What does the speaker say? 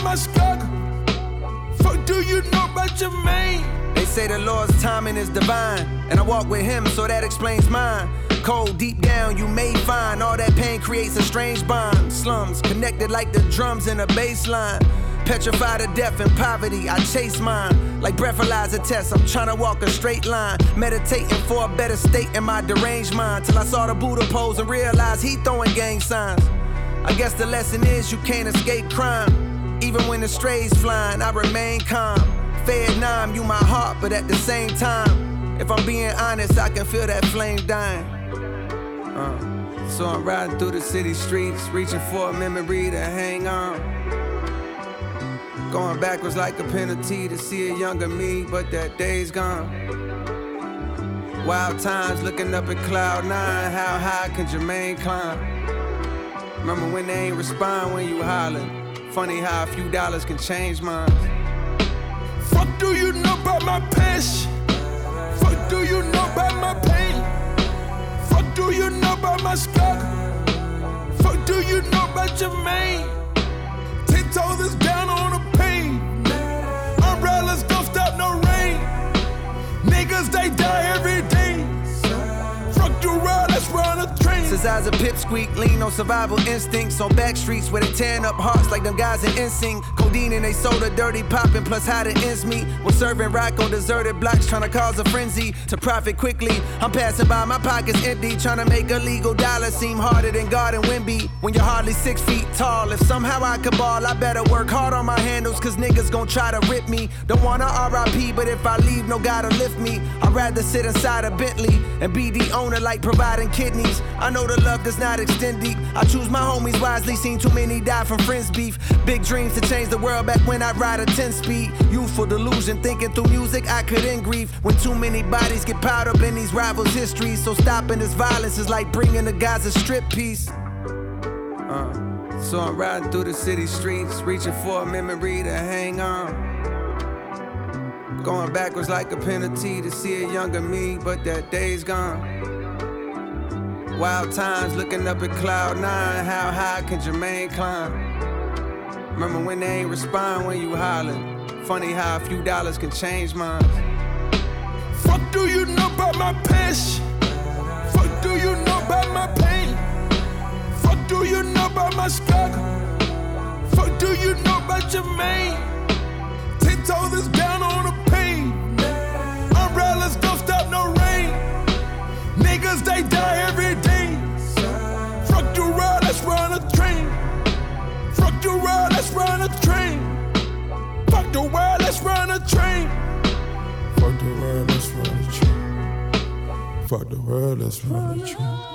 my struggle? Fuck do you know about your man? They say the Lord's timing is divine, and I walk with him, so that explains mine. Cold deep down, you may find all that pain creates a strange bond. Slums connected like the drums in a bass line. Petrified of death and poverty, I chase mine. Like breathalyzer tests, I'm tryna walk a straight line. Meditating for a better state in my deranged mind. Till I saw the Buddha pose and realized he throwing gang signs. I guess the lesson is you can't escape crime. Even when the strays flying, I remain calm. Vietnam, you my heart, but at the same time, if I'm being honest, I can feel that flame dying. So I'm riding through the city streets, reaching for a memory to hang on. Going backwards like a penalty to see a younger me, but that day's gone. Wild times looking up at cloud nine, how high can Jermaine climb? Remember when they ain't respond when you hollering? Funny how a few dollars can change minds. Fuck do you know about my passion? Fuck do you know about my pain? Fuck do you know about my struggle? Fuck do you know about your man? 10 toes is down on the pain. Umbrellas don't stop no rain. Niggas they die every day. Fuck the road, let's run a train. Since I was a pipsqueak, lean on survival instincts. On back streets where they tearing up hearts like them guys in NSYNC. Codeine and they soda, dirty popping, plus how the ends meet. Was serving rock on deserted blocks, trying to cause a frenzy to profit quickly. I'm passing by, my pockets empty, trying to make a legal dollar seem harder than God and Wimby. When you're hardly 6 feet tall, if somehow I could ball, I better work hard on my handles, cause niggas gon' try to rip me. Don't wanna RIP, but if I leave, no God to lift me. I'd rather sit inside a Bentley and be the owner like providing kidneys. I know the love does not extend deep. I choose my homies wisely, seen too many die from friends beef. Big dreams to change the world back when I ride a 10-speed. Youthful delusion, thinking through music I could end grief. When too many bodies get piled up in these rivals' histories. So stopping this violence is like bringing the guys a strip piece. So I'm riding through the city streets, reaching for a memory to hang on. Going backwards like a penalty to see a younger me, but that day's gone. Wild times looking up at cloud nine, how high can Jermaine climb? Remember when they ain't respond when you hollering? Funny how a few dollars can change minds. Fuck do you know about my passion? Fuck do you know about my pain? Fuck do you know about my struggle? Fuck do you know about your man? 10 toes is down on the pain. Umbrellas don't stop no rain. Niggas they die every day. Fuck the road, let's run a train. Fuck the road, let's run a train. Fuck the world, let's run a train. Fuck the world, let's run a train. Fuck the world, let's run a train.